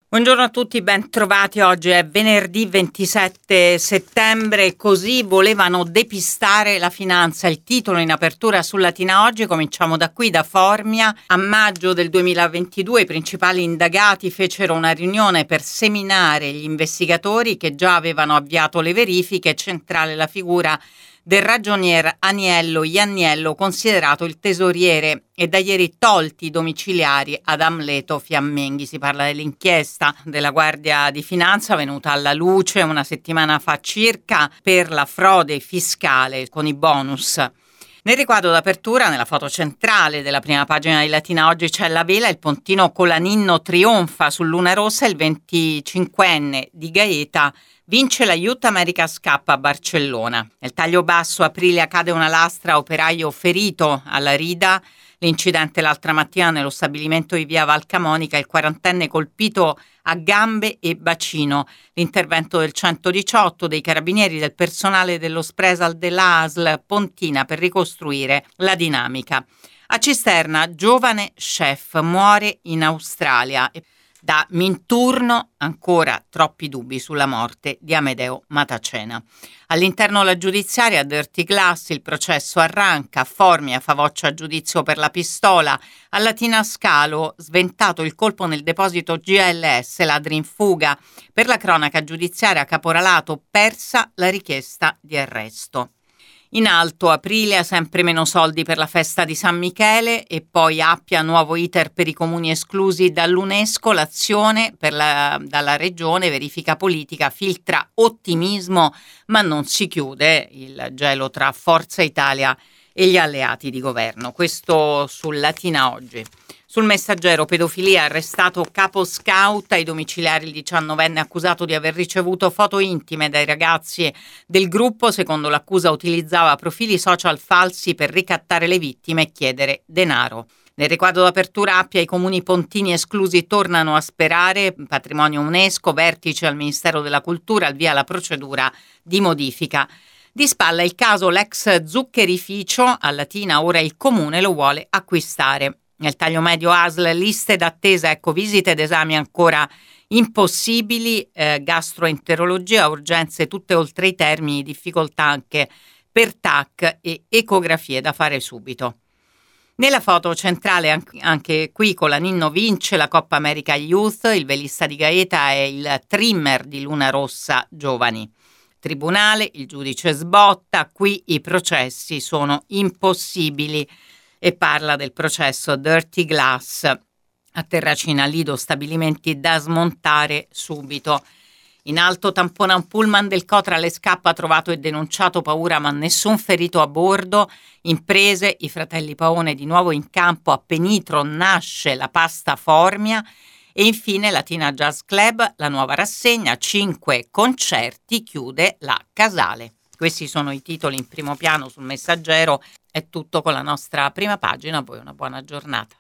Buongiorno a tutti, ben trovati. Oggi è venerdì 27 settembre, così volevano depistare la finanza. Il titolo in apertura su Latina Oggi, cominciamo da qui, da Formia. A maggio del 2022 i principali indagati fecero una riunione per seminare gli investigatori che già avevano avviato le verifiche. Centrale la figura del ragionier Aniello Ianniello, considerato il tesoriere, e da ieri tolti i domiciliari ad Amleto Fiammenghi. Si parla dell'inchiesta della Guardia di Finanza venuta alla luce una settimana fa circa per la frode fiscale con i bonus. Nel riquadro d'apertura, nella foto centrale della prima pagina di Latina Oggi, c'è la vela, il pontino Colaninno trionfa su Luna Rossa, il 25enne di Gaeta vince la Youth America's Cup a Barcellona. Nel taglio basso, Aprilia cade una lastra, operaio ferito alla rida. L'incidente l'altra mattina nello stabilimento di via Valcamonica, il 40enne colpito a gambe e bacino. L'intervento del 118, dei carabinieri, del personale dello Spresal dell'ASL Pontina per ricostruire la dinamica. A Cisterna, giovane chef muore in Australia. Da Minturno ancora troppi dubbi sulla morte di Amedeo Matacena. All'interno la giudiziaria, Dirty Glass, il processo arranca, Formia fa voccia a giudizio per la pistola, a Latina Scalo sventato il colpo nel deposito GLS, ladri in fuga, per la cronaca giudiziaria Caporalato persa la richiesta di arresto. In alto, Aprilia, sempre meno soldi per la festa di San Michele, e poi Appia, nuovo iter per i comuni esclusi dall'UNESCO, l'azione dalla regione, verifica politica, filtra ottimismo, ma non si chiude il gelo tra Forza Italia e gli alleati di governo. Questo sul Latina Oggi. Sul Messaggero, pedofilia, arrestato capo scout, ai domiciliari il 19enne accusato di aver ricevuto foto intime dai ragazzi del gruppo. Secondo l'accusa utilizzava profili social falsi per ricattare le vittime e chiedere denaro. Nel riquadro d'apertura, Appia, i comuni pontini esclusi tornano a sperare, patrimonio UNESCO, vertice al Ministero della Cultura, al via la procedura di modifica. Di spalla il caso l'ex zuccherificio, a Latina ora il comune lo vuole acquistare. Nel taglio medio ASL, liste d'attesa, visite ed esami ancora impossibili, gastroenterologia, urgenze tutte oltre i termini, difficoltà anche per TAC e ecografie da fare subito. Nella foto centrale, anche qui, Colaninno vince la Coppa America Youth, il velista di Gaeta è il trimmer di Luna Rossa Giovani. Tribunale, il giudice sbotta, qui i processi sono impossibili. E parla del processo Dirty Glass a Terracina Lido, stabilimenti da smontare subito. In alto, tampona un pullman del Cotrale, scappa, trovato e denunciato, paura ma nessun ferito a bordo. Imprese, i fratelli Paone di nuovo in campo, a Penitro nasce la pasta Formia. E infine Latina Jazz Club, la nuova rassegna, 5 concerti, chiude la Casale. Questi sono i titoli in primo piano sul Messaggero. È tutto con la nostra prima pagina, poi una buona giornata.